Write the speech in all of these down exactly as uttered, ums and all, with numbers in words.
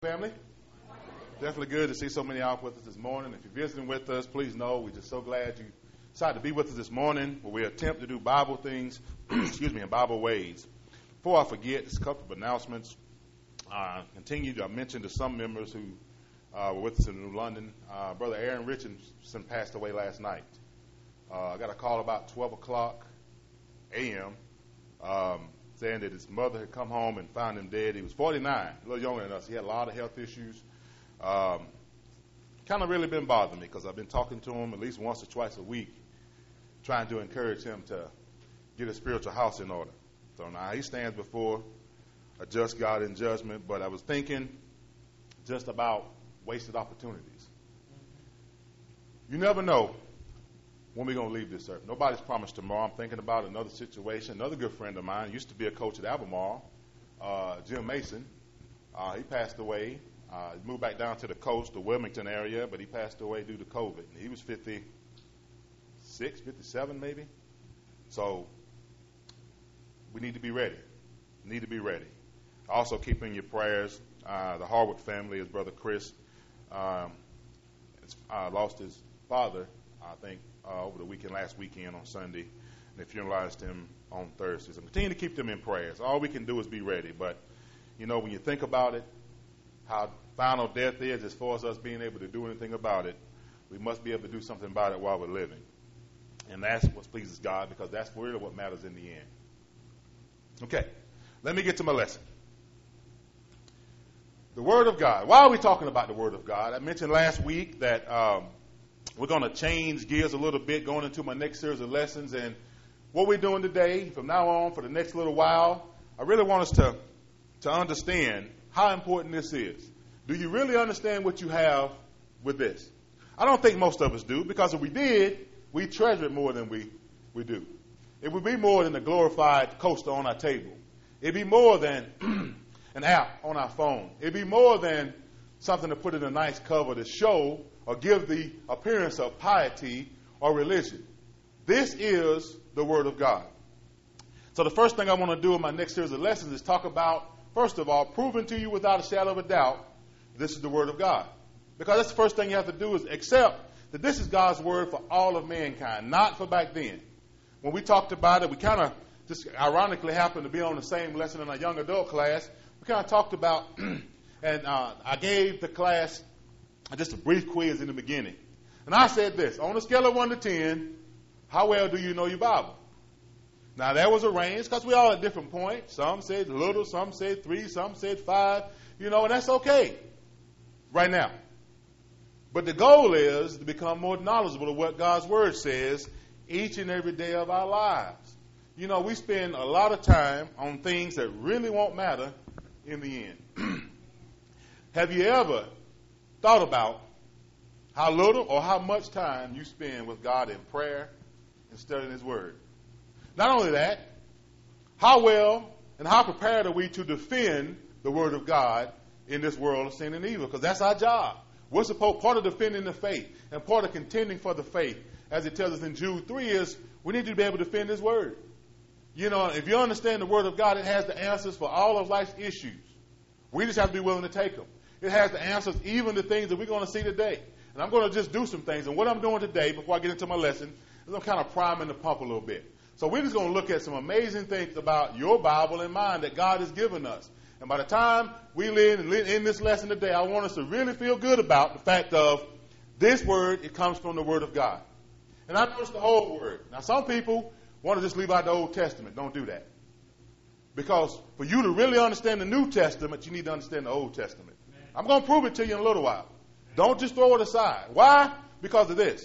Family, definitely good to see so many out with us this morning. If you're visiting with us, please know we're just so glad you decided to be with us this morning, where we attempt to do Bible things, excuse me, in Bible ways. Before I forget, just a couple of announcements. Uh, continue to mention to some members who uh, were with us in New London. Uh, Brother Aaron Richardson passed away last night. Uh, I got a call about twelve o'clock a m Um, saying that his mother had come home and found him dead. He was forty-nine, a little younger than us. He had a lot of health issues. Um, kind of really been bothering me because I've been talking to him at least once or twice a week, trying to encourage him to get his spiritual house in order. So now he stands before a just God in judgment, but I was thinking just about wasted opportunities. You never know when we're going to leave this earth. Nobody's promised tomorrow. I'm thinking about another situation. Another good friend of mine used to be a coach at Albemarle, uh, Jim Mason. Uh, he passed away. Uh, he moved back down to the coast, the Wilmington area, but he passed away due to COVID. He was fifty-six, fifty-seven maybe. So we need to be ready. Need to be ready. Also keep in your prayers uh, the Harwood family. His brother Chris um, uh, lost his father, I think, Uh, over the weekend, last weekend on Sunday, and they funeralized him on Thursday. So continue to keep them in prayers. All we can do is be ready. But, you know, when you think about it, how final death is as far as us being able to do anything about it, we must be able to do something about it while we're living. And that's what pleases God, because that's really what matters in the end. Okay, let me get to my lesson. The Word of God. Why are we talking about the Word of God? I mentioned last week that um, we're going to change gears a little bit going into my next series of lessons. And what we're doing today, from now on, for the next little while, I really want us to, to understand how important this is. Do you really understand what you have with this? I don't think most of us do, because if we did, we treasure it more than we, we do. It would be more than a glorified coaster on our table. It'd be more than an app on our phone. It'd be more than something to put in a nice cover to show or give the appearance of piety or religion. This is the Word of God. So the first thing I want to do in my next series of lessons is talk about, first of all, proving to you without a shadow of a doubt, this is the Word of God. Because that's the first thing you have to do is accept that this is God's Word for all of mankind, not for back then. When we talked about it, we kind of just ironically happened to be on the same lesson in our young adult class. We kind of talked about, and uh, I gave the class just a brief quiz in the beginning. And I said this: on a scale of one to ten, how well do you know your Bible? Now, there was a range, because we all at different points. Some said little, some said three, some said five. You know, and that's okay right now. But the goal is to become more knowledgeable of what God's Word says each and every day of our lives. You know, we spend a lot of time on things that really won't matter in the end. Have you ever thought about how little or how much time you spend with God in prayer and studying His Word? Not only that, how well and how prepared are we to defend the Word of God in this world of sin and evil? Because that's our job. We're supposed, part of defending the faith and part of contending for the faith, as it tells us in Jude three, is we need to be able to defend His Word. You know, if you understand the Word of God, it has the answers for all of life's issues. We just have to be willing to take them. It has the answers even to things that we're going to see today. And I'm going to just do some things. And what I'm doing today, before I get into my lesson, is I'm kind of priming the pump a little bit. So we're just going to look at some amazing things about your Bible and mine that God has given us. And by the time we live in this lesson today, I want us to really feel good about the fact of this Word, it comes from the Word of God. And I notice the whole Word. Now, some people want to just leave out the Old Testament. Don't do that. Because for you to really understand the New Testament, you need to understand the Old Testament. I'm going to prove it to you in a little while. Don't just throw it aside. Why? Because of this.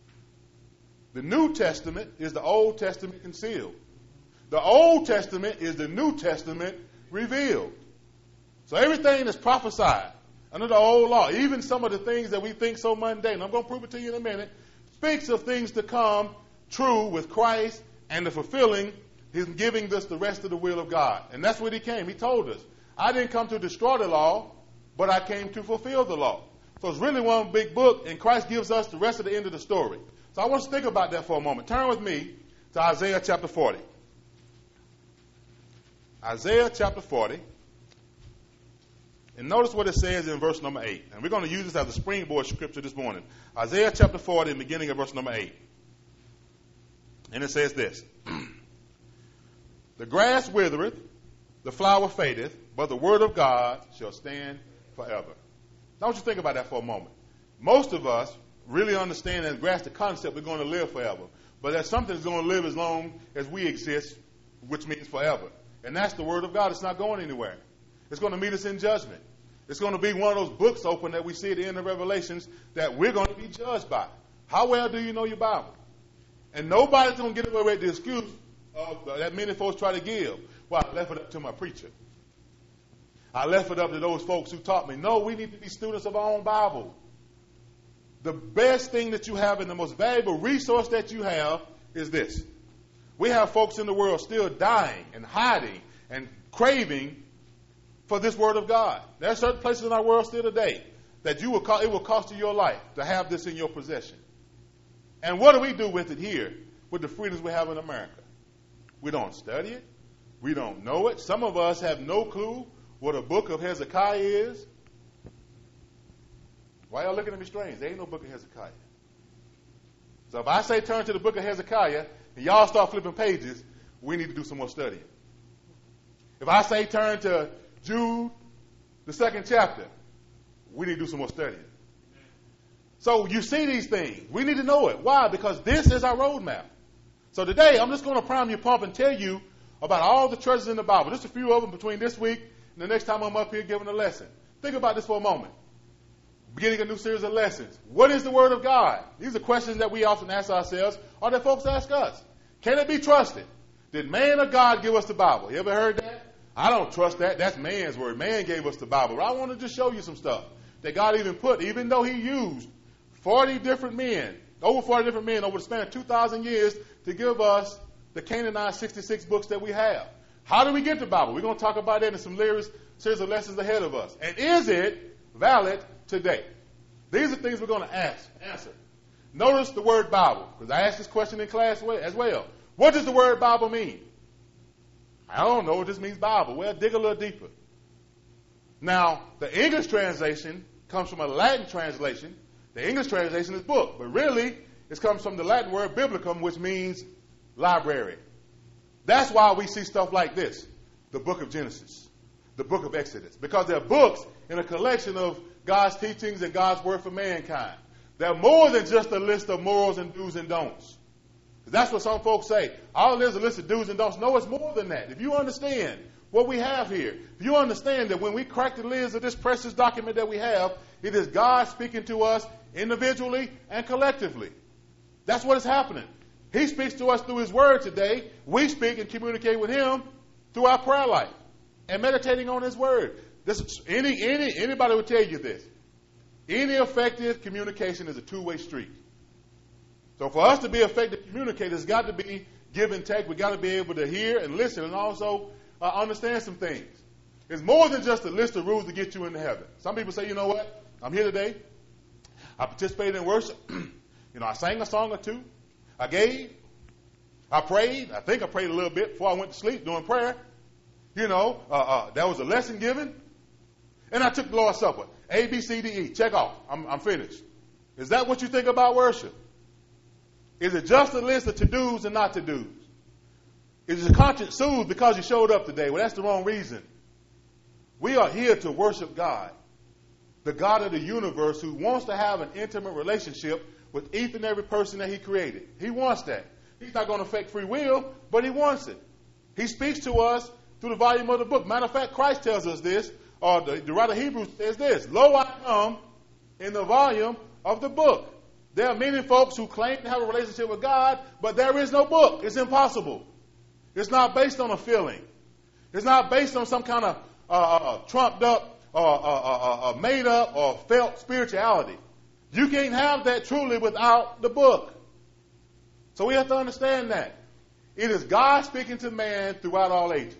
The New Testament is the Old Testament concealed. The Old Testament is the New Testament revealed. So everything that's prophesied under the old law, even some of the things that we think so mundane, I'm going to prove it to you in a minute, speaks of things to come true with Christ and the fulfilling, His giving us the rest of the will of God. And that's what He came. He told us, I didn't come to destroy the law, but I came to fulfill the law. So it's really one big book, and Christ gives us the rest of the end of the story. So I want you to think about that for a moment. Turn with me to Isaiah chapter forty. Isaiah chapter forty. And notice what it says in verse number eight. And we're going to use this as a springboard scripture this morning. Isaiah chapter forty, beginning of verse number eight. And it says this. The grass withereth, the flower fadeth, but the word of God shall stand forever. Now, I want you to think about that for a moment. Most of us really understand and grasp the concept we're going to live forever. But there's something that's going to live as long as we exist, which means forever. And that's the word of God. It's not going anywhere. It's going to meet us in judgment. It's going to be one of those books open that we see at the end of Revelations that we're going to be judged by. How well do you know your Bible? And nobody's going to get away with the excuse of, uh, that many folks try to give. Well, I left it up to my preacher. I left it up to those folks who taught me. No, we need to be students of our own Bible. The best thing that you have and the most valuable resource that you have is this. We have folks in the world still dying and hiding and craving for this word of God. There are certain places in our world still today that you will co- it will cost you your life to have this in your possession. And what do we do with it here with the freedoms we have in America? We don't study it. We don't know it. Some of us have no clue what a book of Hezekiah is. Why y'all looking at me strange? There ain't no book of Hezekiah. So if I say turn to the book of Hezekiah and y'all start flipping pages, we need to do some more studying. If I say turn to Jude, the second chapter, we need to do some more studying. So you see these things. We need to know it. Why? Because this is our roadmap. So today, I'm just going to prime your pump and tell you about all the treasures in the Bible. Just a few of them between this week and the next time I'm up here giving a lesson. Think about this for a moment. Beginning a new series of lessons. What is the Word of God? These are questions that we often ask ourselves, or that folks ask us. Can it be trusted? Did man or God give us the Bible? You ever heard that? I don't trust that. That's man's word. Man gave us the Bible. But I want to just show you some stuff that God even put, even though he used forty different men, over forty different men over the span of two thousand years to give us the Canaanite sixty-six books that we have. How do we get the Bible? We're going to talk about that in some series of lessons ahead of us. And is it valid today? These are things we're going to ask, answer. Notice the word Bible, because I asked this question in class as well. What does the word Bible mean? I don't know. It just means Bible. Well, dig a little deeper. Now, the English translation comes from a Latin translation. The English translation is book, but really it comes from the Latin word biblicum, which means library. That's why we see stuff like this, the book of Genesis, the book of Exodus, because they're books in a collection of God's teachings and God's word for mankind. They're more than just a list of morals and do's and don'ts. That's what some folks say. All it is a list of do's and don'ts. No, it's more than that. If you understand what we have here, if you understand that when we crack the lids of this precious document that we have, it is God speaking to us individually and collectively. That's what is happening. He speaks to us through his word today. We speak and communicate with him through our prayer life and meditating on his word. This, any, any, anybody will tell you this. Any effective communication is a two-way street. So for us to be effective communicators, it's got to be give and take. We've got to be able to hear and listen and also uh, understand some things. It's more than just a list of rules to get you into heaven. Some people say, you know what? I'm here today. I participated in worship. You know, I sang a song or two. I gave. I prayed. I think I prayed a little bit before I went to sleep doing prayer. You know, uh, uh, there was a lesson given. And I took the Lord's Supper. A, B, C, D, E. Check off. I'm, I'm finished. Is that what you think about worship? Is it just a list of to-dos and not to-dos? Is your conscience soothed because you showed up today? Well, that's the wrong reason. We are here to worship God, the God of the universe who wants to have an intimate relationship with each and every person that he created. He wants that. He's not going to affect free will, but he wants it. He speaks to us through the volume of the book. Matter of fact, Christ tells us this, or the, the writer of Hebrews says this, lo, I come in the volume of the book. There are many folks who claim to have a relationship with God, but there is no book. It's impossible. It's not based on a feeling. It's not based on some kind of uh, uh, trumped up or uh, uh, uh, made up or felt spirituality. You can't have that truly without the book. So we have to understand that. It is God speaking to man throughout all ages.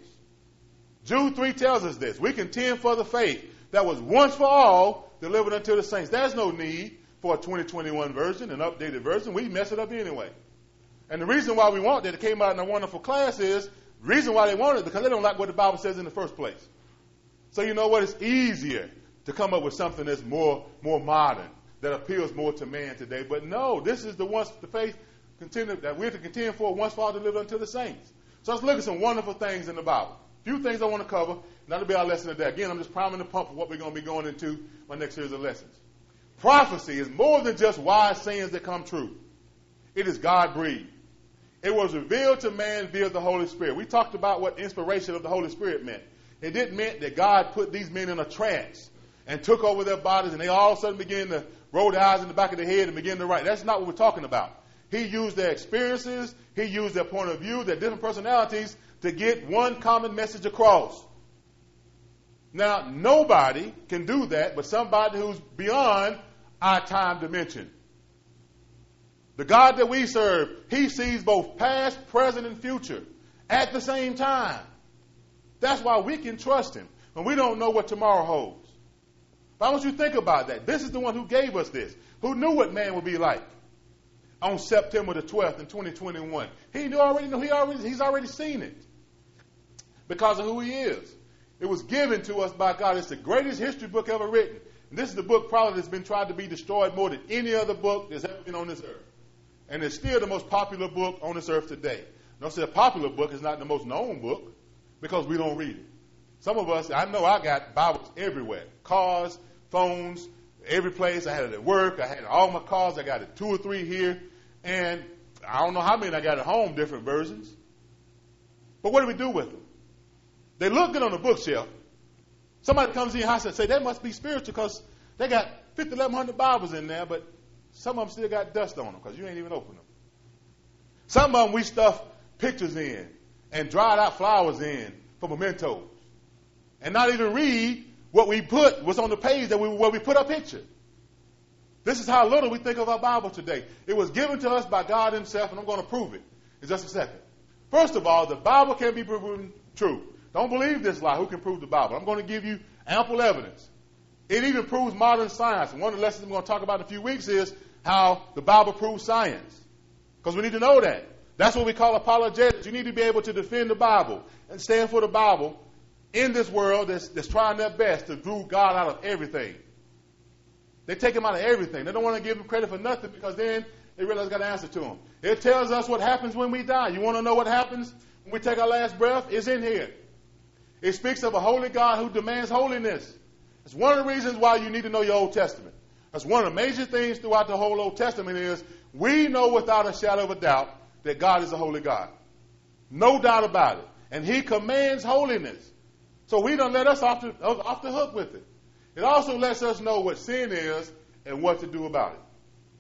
Jude three tells us this. We contend for the faith that was once for all delivered unto the saints. There's no need for a twenty twenty-one version, an updated version. We mess it up anyway. And the reason why we want that, it came out in a wonderful class, is the reason why they want it because they don't like what the Bible says in the first place. So you know what? It's easier to come up with something that's more, more modern, that appeals more to man today. But no, this is the once the faith continue, that we're to contend for once for all delivered unto the saints. So let's look at some wonderful things in the Bible. A few things I want to cover, and that'll be our lesson today. Again, I'm just priming the pump for what we're going to be going into my next series of lessons. Prophecy is more than just wise sayings that come true. It is God-breathed. It was revealed to man via the Holy Spirit. We talked about what inspiration of the Holy Spirit meant. It didn't mean that God put these men in a trance and took over their bodies and they all of a sudden began to roll their eyes in the back of their head and begin to write. That's not what we're talking about. He used their experiences, he used their point of view, their different personalities to get one common message across. Now, nobody can do that but somebody who's beyond our time dimension. The God that we serve, he sees both past, present, and future at the same time. That's why we can trust him when we don't know what tomorrow holds. But I want you to think about that. This is the one who gave us this, who knew what man would be like on September the twelfth in twenty twenty-one. He knew already knew he already he's already seen it because of who he is. It was given to us by God. It's the greatest history book ever written. And this is the book probably that's been tried to be destroyed more than any other book that's ever been on this earth. And it's still the most popular book on this earth today. Don't say a popular book is not the most known book because we don't read it. Some of us, I know I got Bibles everywhere. Cars, phones, every place. I had it at work. I had all my cars. I got it two or three here. And I don't know how many I got at home, different versions. But what do we do with them? They look good on the bookshelf. Somebody comes in your house and say, that must be spiritual because they got fifty, eleven hundred Bibles in there, but some of them still got dust on them because you ain't even opened them. Some of them we stuff pictures in and dried out flowers in for mementos and not even read what we put, what's on the page that we, where we put our picture. This is how little we think of our Bible today. It was given to us by God himself, and I'm going to prove it in just a second. First of all, the Bible can be proven true. Don't believe this lie. Who can prove the Bible? I'm going to give you ample evidence. It even proves modern science. And one of the lessons I'm going to talk about in a few weeks is how the Bible proves science. Because we need to know that. That's what we call apologetics. You need to be able to defend the Bible and stand for the Bible in this world that's, that's trying their best to do God out of everything. They take him out of everything. They don't want to give him credit for nothing because then they realize they got an answer to him. It tells us what happens when we die. You want to know what happens when we take our last breath? It's in here. It speaks of a holy God who demands holiness. It's one of the reasons why you need to know your Old Testament. That's one of the major things throughout the whole Old Testament is we know without a shadow of a doubt that God is a holy God. No doubt about it. And he commands holiness. So we don't let us off the, off the hook with it. It also lets us know what sin is and what to do about it.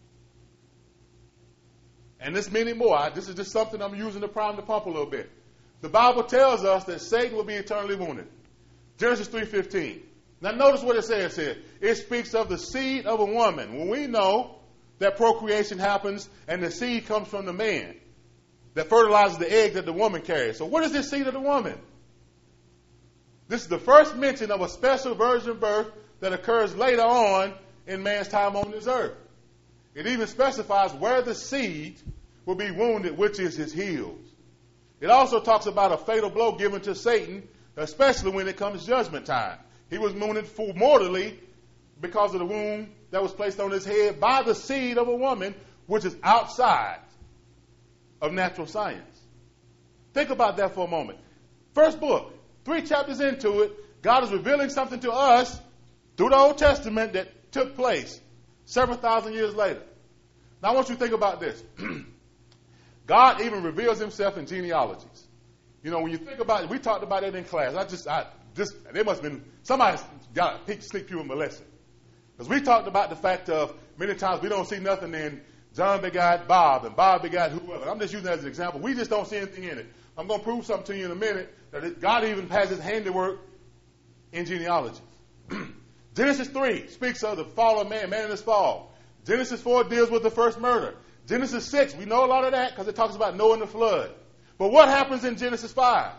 And there's many more. I, this is just something I'm using to prime the pump a little bit. The Bible tells us that Satan will be eternally wounded. Genesis three fifteen. Now notice what it says here. It speaks of the seed of a woman. When we know that procreation happens and the seed comes from the man that fertilizes the egg that the woman carries. So what is this seed of the woman? This is the first mention of a special virgin birth that occurs later on in man's time on this earth. It even specifies where the seed will be wounded, which is his heels. It also talks about a fatal blow given to Satan, especially when it comes judgment time. He was wounded full mortally because of the wound that was placed on his head by the seed of a woman, which is outside of natural science. Think about that for a moment. First book, three chapters into it, God is revealing something to us through the Old Testament that took place several thousand years later. Now I want you to think about this. God even reveals himself in genealogies. You know, when you think about it, we talked about it in class. I just, I just, there must have been, somebody got a sneak peek in my lesson. Because we talked about the fact of many times we don't see nothing in John begot Bob and Bob begot whoever. I'm just using that as an example. We just don't see anything in it. I'm going to prove something to you in a minute that it, God even has his handiwork in genealogies. Genesis three speaks of the fall of man, man in his fall. Genesis four deals with the first murder. Genesis six, we know a lot of that because it talks about Noah and the flood. But what happens in Genesis five?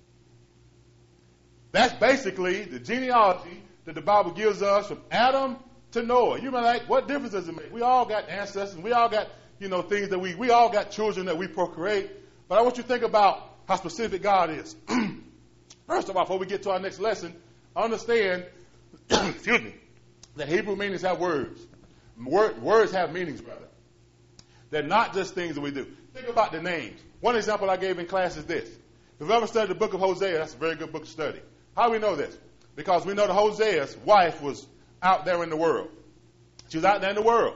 That's basically the genealogy that the Bible gives us from Adam to Noah. You might like, what difference does it make? We all got ancestors. We all got, you know, things that we, we all got children that we procreate. But I want you to think about how specific God is. First of all, before we get to our next lesson, understand, excuse me, that Hebrew meanings have words. Word, words have meanings, brother. They're not just things that we do. Think about the names. One example I gave in class is this. If you've ever studied the book of Hosea, that's a very good book to study. How do we know this? Because we know that Hosea's wife was out there in the world. She was out there in the world.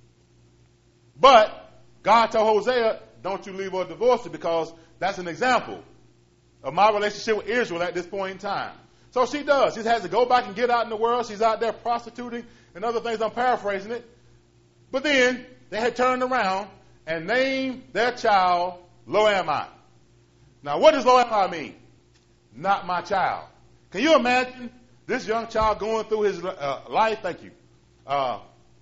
But God told Hosea, don't you leave her or divorce her, because that's an example of my relationship with Israel at this point in time. So she does. She has to go back and get out in the world. She's out there prostituting and other things. I'm paraphrasing it. But then they had turned around and named their child Lo-Ammi. Now, what does Lo-Ammi mean? Not my child. Can you imagine this young child going through his uh, life? Thank you. Uh,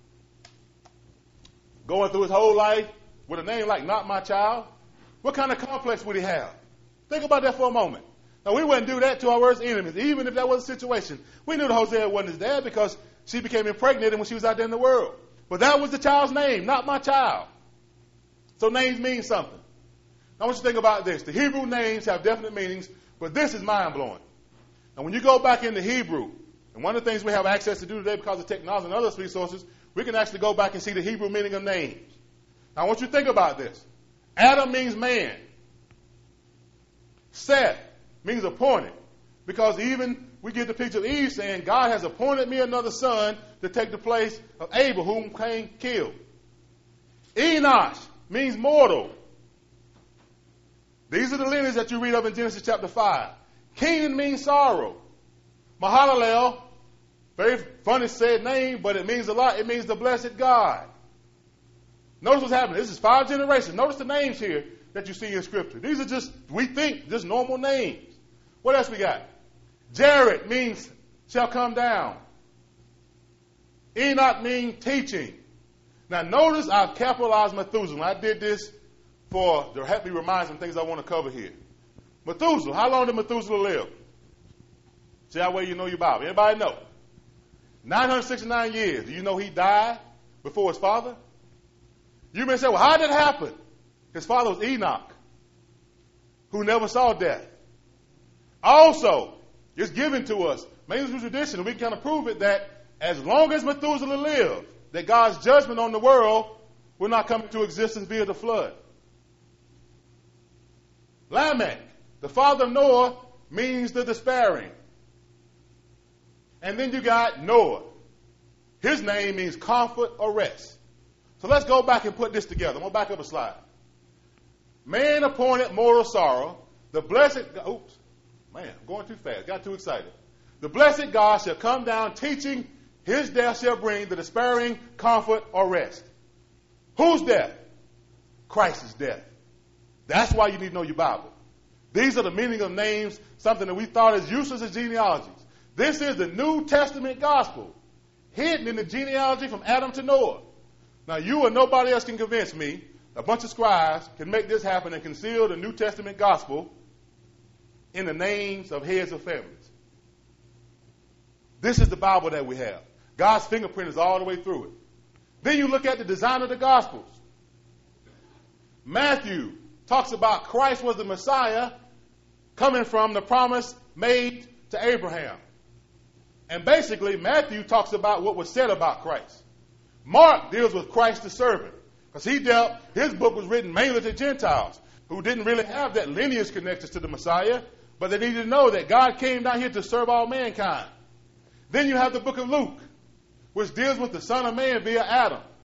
going through his whole life with a name like Not My Child? What kind of complex would he have? Think about that for a moment. Now, we wouldn't do that to our worst enemies, even if that was a situation. We knew that Hosea wasn't his dad because she became impregnated when she was out there in the world. But that was the child's name, Not My Child. So names mean something. Now, I want you to think about this. The Hebrew names have definite meanings, but this is mind-blowing. Now, when you go back into Hebrew, and one of the things we have access to do today because of technology and other resources, we can actually go back and see the Hebrew meaning of names. Now, I want you to think about this. Adam means man. Seth means appointed, because even we get the picture of Eve saying, God has appointed me another son to take the place of Abel, whom Cain killed. Enosh means mortal. These are the lineage that you read of in Genesis chapter five. Canaan means sorrow. Mahalalel, very funny said name, but it means a lot. It means the blessed God. Notice what's happening. This is five generations. Notice the names here that you see in Scripture. These are just, we think, just normal names. What else we got? Jared means shall come down. Enoch means teaching. Now notice I've capitalized Methuselah. I did this for to help me remind some things I want to cover here. Methuselah, how long did Methuselah live? See how well you know your Bible. Anybody know? nine hundred sixty-nine years. Do you know he died before his father? You may say, well, how did it happen? His father was Enoch, who never saw death. Also, it's given to us, mainly through tradition, and we can kind of prove it, that as long as Methuselah lived, that God's judgment on the world will not come into existence via the flood. Lamech, the father of Noah, means the despairing. And then you got Noah. His name means comfort or rest. So let's go back and put this together. I'm going to back up a slide. Man appointed mortal sorrow. The blessed, oops, man, I'm going too fast. Got too excited. The blessed God shall come down teaching. His death shall bring the despairing comfort or rest. Whose death? Christ's death. That's why you need to know your Bible. These are the meaning of names, something that we thought as useless as genealogies. This is the New Testament gospel, hidden in the genealogy from Adam to Noah. Now, you or nobody else can convince me, a bunch of scribes can make this happen and conceal the New Testament gospel in the names of heads of families. This is the Bible that we have. God's fingerprint is all the way through it. Then you look at the design of the Gospels. Matthew talks about Christ was the Messiah coming from the promise made to Abraham. And basically, Matthew talks about what was said about Christ. Mark deals with Christ the servant, because he dealt, his book was written mainly to Gentiles who didn't really have that lineage connections to the Messiah, but they needed to know that God came down here to serve all mankind. Then you have the book of Luke, which deals with the Son of Man via Adam.